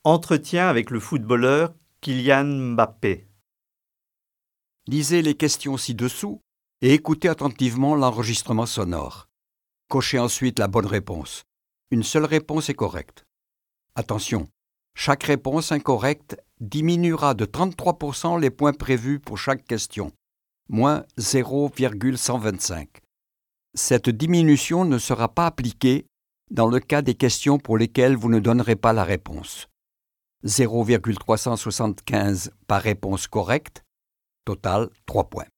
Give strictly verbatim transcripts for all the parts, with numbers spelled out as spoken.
Entretien avec le footballeur Kylian Mbappé. Lisez les questions ci-dessous et écoutez attentivement l'enregistrement sonore. Cochez ensuite la bonne réponse. Une seule réponse est correcte. Attention, chaque réponse incorrecte diminuera de trente-trois pour cent les points prévus pour chaque question, moins zéro virgule cent vingt-cinq. Cette diminution ne sera pas appliquée dans le cas des questions pour lesquelles vous ne donnerez pas la réponse. zéro virgule trois cent soixante-quinze par réponse correcte, total trois points.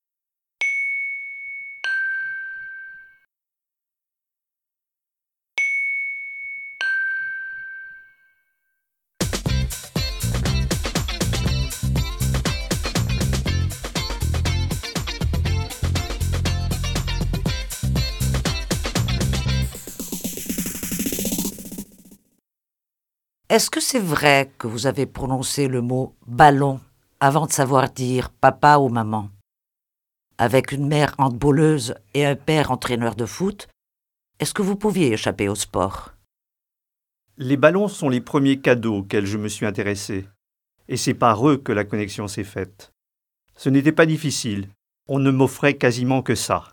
Est-ce que c'est vrai que vous avez prononcé le mot « ballon » avant de savoir dire « papa » ou « maman » ? Avec une mère handballeuse et un père entraîneur de foot, est-ce que vous pouviez échapper au sport ? Les ballons sont les premiers cadeaux auxquels je me suis intéressé. Et c'est par eux que la connexion s'est faite. Ce n'était pas difficile. On ne m'offrait quasiment que ça.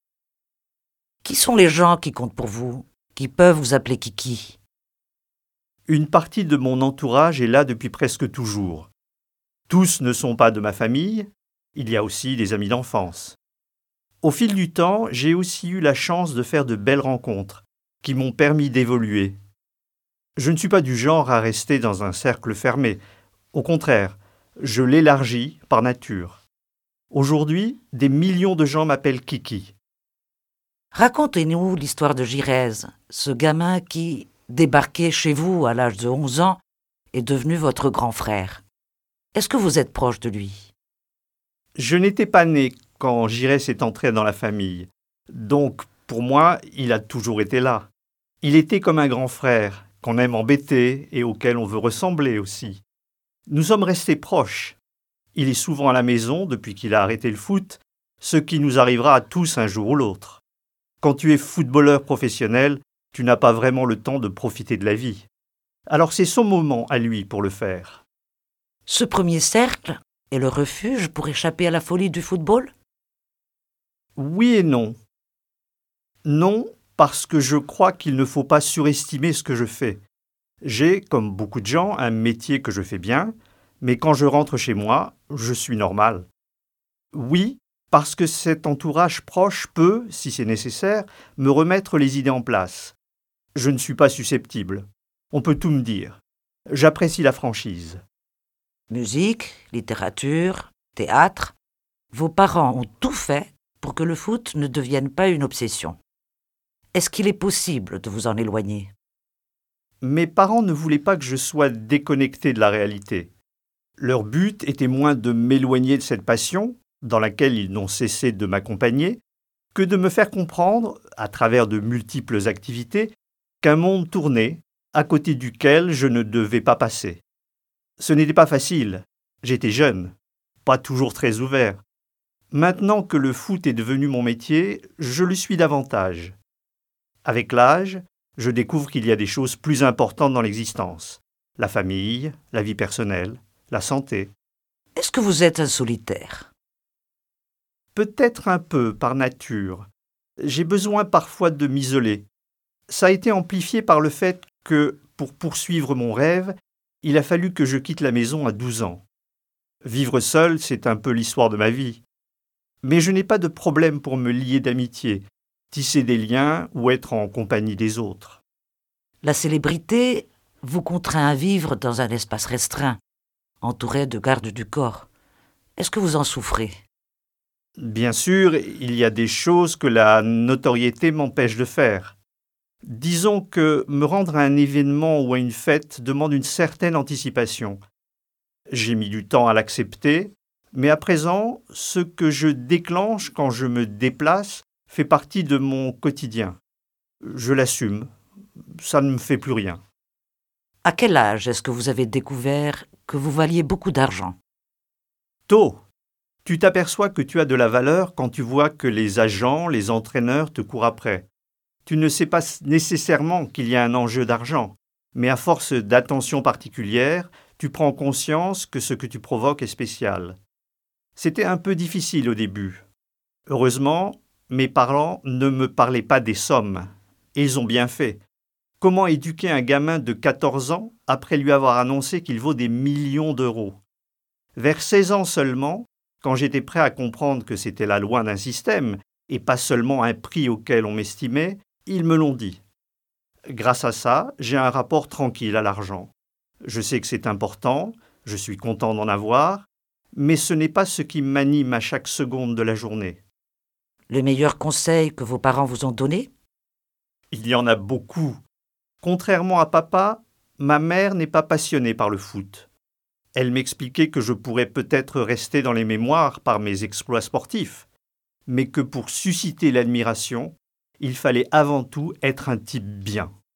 Qui sont les gens qui comptent pour vous, qui peuvent vous appeler Kiki ? Une partie de mon entourage est là depuis presque toujours. Tous ne sont pas de ma famille, il y a aussi des amis d'enfance. Au fil du temps, j'ai aussi eu la chance de faire de belles rencontres qui m'ont permis d'évoluer. Je ne suis pas du genre à rester dans un cercle fermé. Au contraire, je l'élargis par nature. Aujourd'hui, des millions de gens m'appellent Kiki. Racontez-nous l'histoire de Girez, ce gamin qui, débarqué chez vous à l'âge de onze ans, est devenu votre grand frère. Est-ce que vous êtes proche de lui ? Je n'étais pas né quand Girez est entré dans la famille. Donc, pour moi, il a toujours été là. Il était comme un grand frère, qu'on aime embêter et auquel on veut ressembler aussi. Nous sommes restés proches. Il est souvent à la maison depuis qu'il a arrêté le foot, ce qui nous arrivera à tous un jour ou l'autre. Quand tu es footballeur professionnel, tu n'as pas vraiment le temps de profiter de la vie. Alors c'est son moment à lui pour le faire. Ce premier cercle est le refuge pour échapper à la folie du football ? Oui et non. Non, parce que je crois qu'il ne faut pas surestimer ce que je fais. J'ai, comme beaucoup de gens, un métier que je fais bien, mais quand je rentre chez moi, je suis normal. Oui, parce que cet entourage proche peut, si c'est nécessaire, me remettre les idées en place. Je ne suis pas susceptible. On peut tout me dire. J'apprécie la franchise. Musique, littérature, théâtre, vos parents ont tout fait pour que le foot ne devienne pas une obsession. Est-ce qu'il est possible de vous en éloigner ? Mes parents ne voulaient pas que je sois déconnecté de la réalité. Leur but était moins de m'éloigner de cette passion, dans laquelle ils n'ont cessé de m'accompagner, que de me faire comprendre, à travers de multiples activités, qu'un monde tournait, à côté duquel je ne devais pas passer. Ce n'était pas facile. J'étais jeune, pas toujours très ouvert. Maintenant que le foot est devenu mon métier, je le suis davantage. Avec l'âge, je découvre qu'il y a des choses plus importantes dans l'existence. La famille, la vie personnelle, la santé. Est-ce que vous êtes un solitaire ? Peut-être un peu, par nature. J'ai besoin parfois de m'isoler. Ça a été amplifié par le fait que, pour poursuivre mon rêve, il a fallu que je quitte la maison à douze ans. Vivre seul, c'est un peu l'histoire de ma vie. Mais je n'ai pas de problème pour me lier d'amitié, tisser des liens ou être en compagnie des autres. La célébrité vous contraint à vivre dans un espace restreint, entouré de gardes du corps. Est-ce que vous en souffrez ? Bien sûr, il y a des choses que la notoriété m'empêche de faire. Disons que me rendre à un événement ou à une fête demande une certaine anticipation. J'ai mis du temps à l'accepter, mais à présent, ce que je déclenche quand je me déplace fait partie de mon quotidien. Je l'assume, ça ne me fait plus rien. À quel âge est-ce que vous avez découvert que vous valiez beaucoup d'argent ? Tôt, tu t'aperçois que tu as de la valeur quand tu vois que les agents, les entraîneurs te courent après. Tu ne sais pas nécessairement qu'il y a un enjeu d'argent, Mais à force d'attention particulière, tu prends conscience que ce que tu provoques est spécial. C'était un peu difficile au début. Heureusement, mes parents ne me parlaient pas des sommes. Et ils ont bien fait. Comment éduquer un gamin de quatorze ans après lui avoir annoncé qu'il vaut des millions d'euros ? Vers seize ans seulement, quand j'étais prêt à comprendre que c'était la loi d'un système et pas seulement un prix auquel on m'estimait, ils me l'ont dit. Grâce à ça, j'ai un rapport tranquille à l'argent. Je sais que c'est important, je suis content d'en avoir, mais ce n'est pas ce qui m'anime à chaque seconde de la journée. Le meilleur conseil que vos parents vous ont donné ? Il y en a beaucoup. Contrairement à papa, ma mère n'est pas passionnée par le foot. Elle m'expliquait que je pourrais peut-être rester dans les mémoires par mes exploits sportifs, mais que pour susciter l'admiration, il fallait avant tout être un type bien.